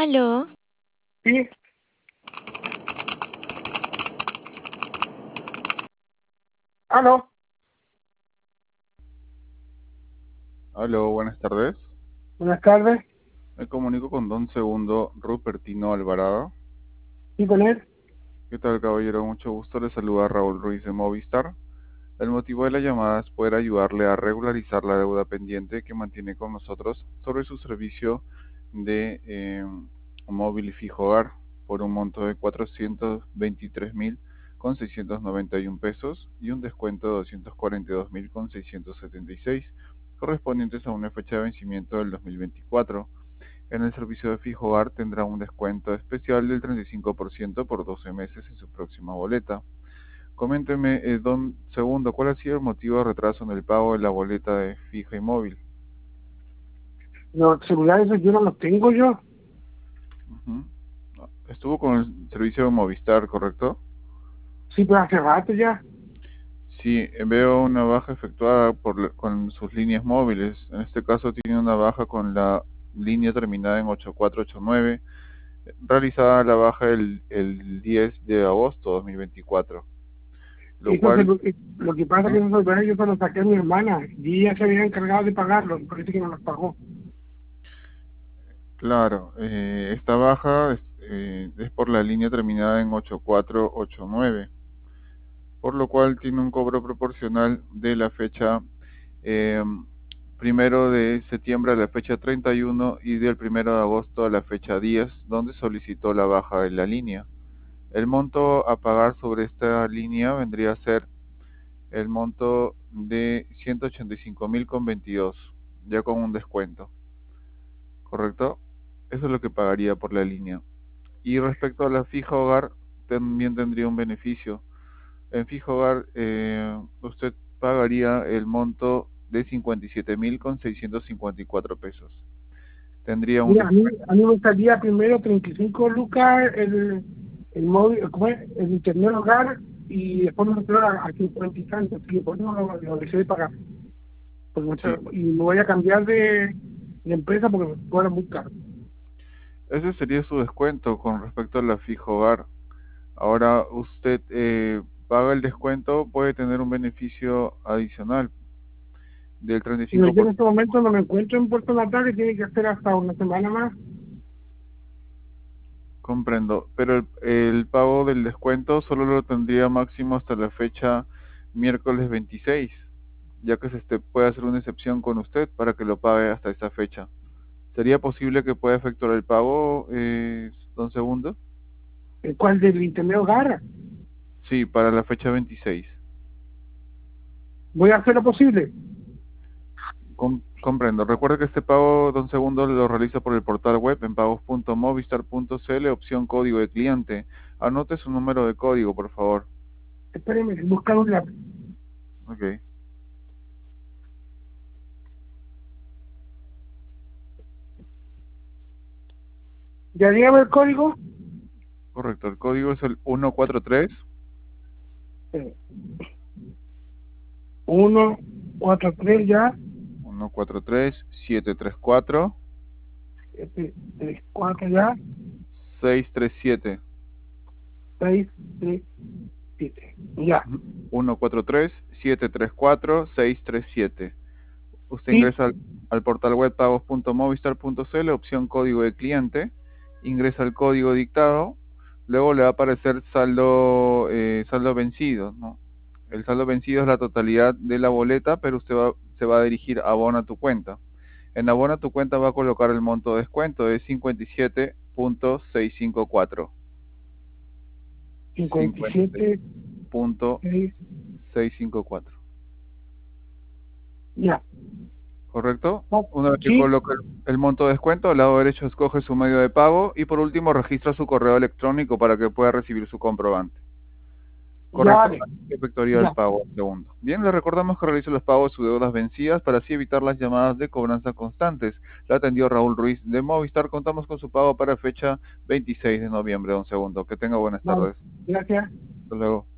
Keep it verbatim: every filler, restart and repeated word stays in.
Aló, Sí, aló, Aló, buenas tardes. buenas tardes, Me comunico con Don Segundo Rupertino Alvarado. sí, con él. ¿Qué tal, caballero? Mucho gusto. Le saluda Raúl Ruiz de Movistar. El motivo de la llamada es poder ayudarle a regularizar la deuda pendiente que mantiene con nosotros sobre su servicio de eh, móvil y fijo hogar por un monto de cuatrocientos veintitrés mil con seiscientos noventa y un pesos y un descuento de doscientos cuarenta y dos mil con seiscientos setenta y seis correspondientes a una fecha de vencimiento del dos mil veinticuatro. En el servicio de fijo hogar tendrá un descuento especial del treinta y cinco por ciento por doce meses en su próxima boleta. Coménteme, eh, don Segundo, ¿cuál ha sido el motivo de retraso en el pago de la boleta de fija y móvil? Los celulares esos yo no los tengo yo. Ujú. Estuvo con el servicio de Movistar, ¿correcto? Sí, pues hace rato ya. Sí, eh, veo una baja efectuada por, la- con sus líneas móviles. En este caso tiene una baja con la línea terminada en ocho cuatro ocho nueve, realizada la baja el, el diez de agosto de dos mil veinticuatro, lo Eso se cual... lo, eh, lo que pasa es que esos celulares yo se los saqué a mi hermana y ella se había encargado de pagarlos, y parece que no los pagó. Claro, eh, esta baja es, eh, es por la línea terminada en ocho cuatro ocho nueve, por lo cual tiene un cobro proporcional de la fecha eh, primero de septiembre a la fecha treinta y uno y del primero de agosto a la fecha diez, donde solicitó la baja de la línea. El monto a pagar sobre esta línea vendría a ser el monto de ciento ochenta y cinco mil con veintidós, ya con un descuento, ¿correcto? Eso es lo que pagaría por la línea. Y respecto a la fija hogar, también tendría un beneficio. En fija hogar, eh, usted pagaría el monto de cincuenta y siete mil con seiscientos cincuenta y cuatro pesos. Tendría un Mira, a mí, descuento. a mí me salía primero treinta y cinco lucas el, el móvil, ¿cómo es? El internet hogar, y después me entró a, a cincuenta y tantos, y por eso lo, lo dejé de pagar. Porque Sí, mucho- y me voy a cambiar de, de empresa porque me cobra muy caro. ese sería su descuento con respecto a la fija hogar. Ahora usted eh, paga el descuento, puede tener un beneficio adicional del Pero yo en treinta y cinco por ciento. este momento no me encuentro en Puerto Natal y tiene que hacer hasta una semana más. Comprendo, pero el, el pago del descuento solo lo tendría máximo hasta la fecha miércoles veintiséis, ya que se este, puede hacer una excepción con usted para que lo pague hasta esa fecha. ¿Sería posible que pueda efectuar el pago, eh, don Segundo? ¿El cual del internet hogar? Sí, para la fecha veintiséis. Voy a hacer lo posible. Com- comprendo. Recuerde que este pago, don Segundo, lo realiza por el portal web en pagos punto movistar punto cl, opción código de cliente. Anote su número de código, por favor. Espéreme, buscar un lápiz. Ok. Ya dígame el código. Correcto, el código es el uno cuatro tres. Eh, uno, cuatro, tres ya. uno cuatro tres siete tres cuatro Este, tres, cuatro ya. seis tres siete. Seis, tres, siete. Ya. uno cuatro tres siete tres cuatro seis tres siete. Usted Sí. ingresa al, al portal web pagos punto movistar punto cl, opción código de cliente, ingresa el código dictado, luego le va a aparecer saldo eh, saldo vencido, ¿no? El saldo vencido es la totalidad de la boleta, pero usted va, se va a dirigir a abona tu cuenta. En abona tu cuenta va a colocar el monto de descuento de cincuenta y siete punto seiscientos cincuenta y cuatro. cincuenta y cincuenta siete, punto seis, seiscientos cincuenta y cuatro. ya. ¿Correcto? Oh, Una vez que sí. coloque el monto de descuento, al lado derecho escoge su medio de pago y por último registra su correo electrónico para que pueda recibir su comprobante. Ya vale. Corresponde efectuaría el Ya. pago segundo. Bien, le recordamos que realice los pagos de sus deudas vencidas para así evitar las llamadas de cobranza constantes. La atendió Raúl Ruiz de Movistar. Contamos con su pago para fecha veintiséis de noviembre, un segundo. Que tenga buenas Vale. tardes. Gracias. Hasta luego.